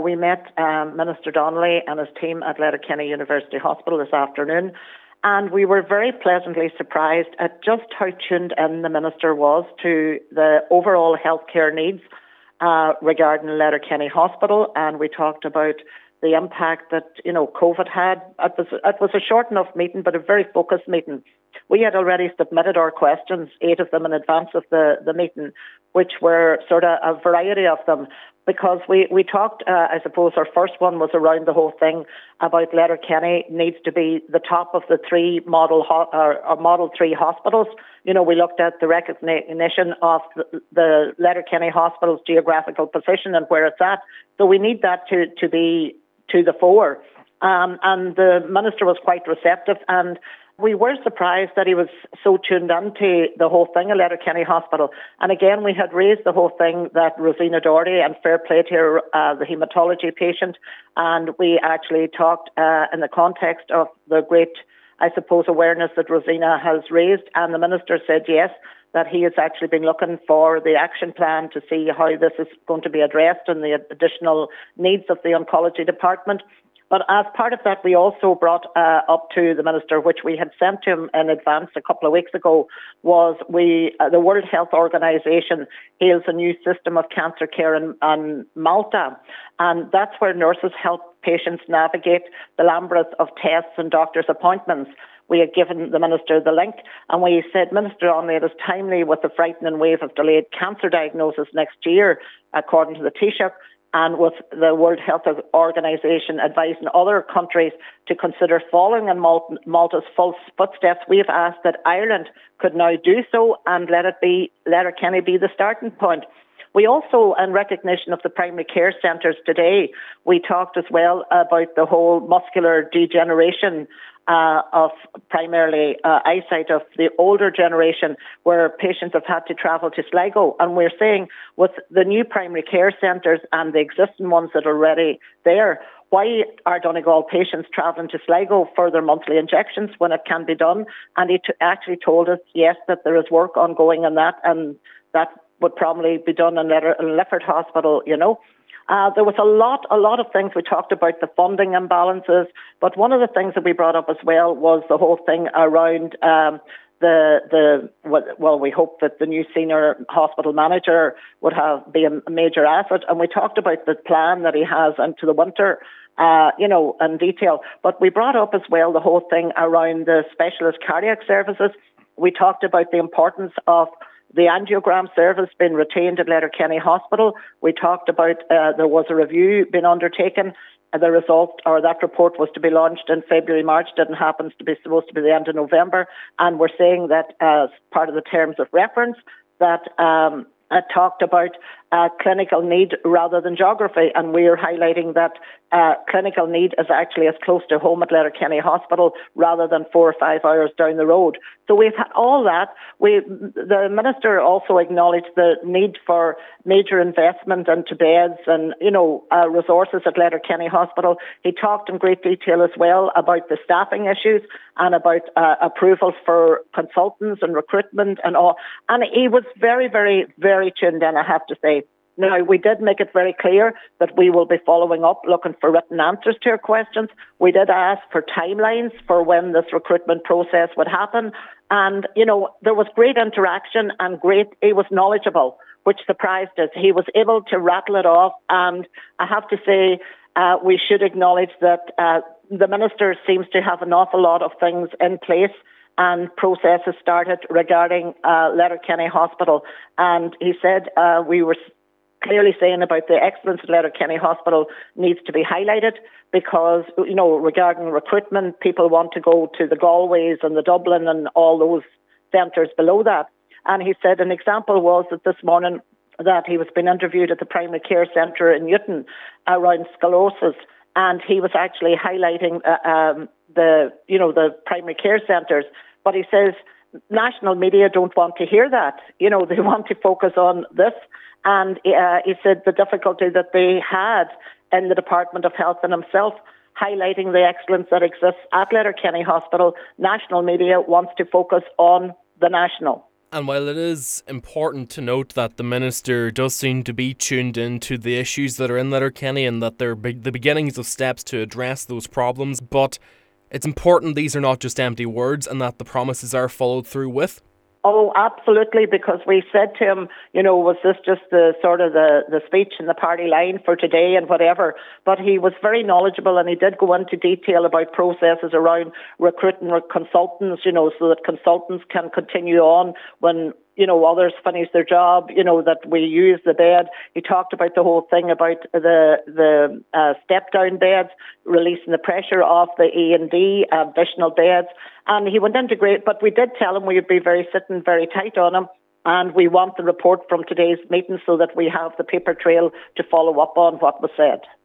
We met Minister Donnelly and his team at Letterkenny University Hospital this afternoon, and we were very pleasantly surprised at just how tuned in the Minister was to the overall healthcare needs regarding Letterkenny Hospital. And we talked about the impact that, COVID had. It was a short enough meeting, but a very focused meeting. We had already submitted our questions, 8 of them in advance of the meeting, which were sort of a variety of them, because we talked, I suppose our first one was around the whole thing about Letterkenny needs to be the top of the 3 Model 3 hospitals. We looked at the recognition of the Letterkenny Hospital's geographical position and where it's at. So we need that to be to the fore. And the Minister was quite receptive, and we were surprised that he was so tuned into the whole thing at Letterkenny Hospital. And again, we had raised the whole thing that Rosina Doherty, and fair play to her, the haematology patient, and we actually talked in the context of the great, I suppose, awareness that Rosina has raised, and the Minister said yes, that he has actually been looking for the action plan to see how this is going to be addressed and the additional needs of the oncology department. But as part of that, we also brought up to the Minister, which we had sent to him in advance a couple of weeks ago, was the World Health Organization hails a new system of cancer care in Malta. And that's where nurses help patients navigate the labyrinth of tests and doctor's appointments. We had given the Minister the link, and we said, Minister Donnelly, it is timely with the frightening wave of delayed cancer diagnosis next year, according to the Taoiseach, and with the World Health Organization advising other countries to consider following in Malta's footsteps. We have asked that Ireland could now do so and let Letterkenny be the starting point. We also, in recognition of the primary care centres today, we talked as well about the whole muscular degeneration of primarily eyesight of the older generation, where patients have had to travel to Sligo. And we're saying with the new primary care centres and the existing ones that are already there, why are Donegal patients travelling to Sligo for their monthly injections when it can be done? And he actually told us, yes, that there is work ongoing on that, and that would probably be done in Lifford Hospital, There was a lot of things. We talked about the funding imbalances, but one of the things that we brought up as well was the whole thing around we hope that the new senior hospital manager would be a major asset, and we talked about the plan that he has into the winter, in detail. But we brought up as well the whole thing around the specialist cardiac services. We talked about the importance of the angiogram service being retained at Letterkenny Hospital. We talked about there was a review being undertaken. The result, or that report, was to be launched in February, March. Didn't happen to be supposed to be the end of November. And we're saying that as part of the terms of reference, that talked about clinical need rather than geography. And we're highlighting that clinical need is actually as close to home at Letterkenny Hospital rather than 4 or 5 hours down the road. So we've had all that. The Minister also acknowledged the need for major investment into beds and, resources at Letterkenny Hospital. He talked in great detail as well about the staffing issues and about approvals for consultants and recruitment and all. And he was very, very, very tuned in, I have to say. Now, we did make it very clear that we will be following up, looking for written answers to your questions. We did ask for timelines for when this recruitment process would happen. And, there was great interaction and he was knowledgeable, which surprised us. He was able to rattle it off. And I have to say, we should acknowledge that the Minister seems to have an awful lot of things in place and processes started regarding Letterkenny Hospital. And he said we were clearly saying about the excellence of Letterkenny Hospital needs to be highlighted because, regarding recruitment, people want to go to the Galways and the Dublin and all those centres below that. And he said an example was that this morning that he was being interviewed at the primary care centre in Newton around sclerosis, and he was actually highlighting the primary care centres. But he says national media don't want to hear that. They want to focus on this. And he said the difficulty that they had in the Department of Health and himself highlighting the excellence that exists at Letterkenny Hospital. National media wants to focus on the national. And while it is important to note that the Minister does seem to be tuned into the issues that are in Letterkenny and that they're the beginnings of steps to address those problems, but it's important these are not just empty words and that the promises are followed through with. Oh, absolutely, because we said to him, was this just the sort of the speech and the party line for today and whatever? But he was very knowledgeable and he did go into detail about processes around recruiting consultants, so that consultants can continue on when, others finish their job, that we use the bed. He talked about the whole thing about the step-down beds, releasing the pressure off the E&D, additional beds. And he went into great, but we did tell him we would be sitting very tight on him. And we want the report from today's meeting so that we have the paper trail to follow up on what was said.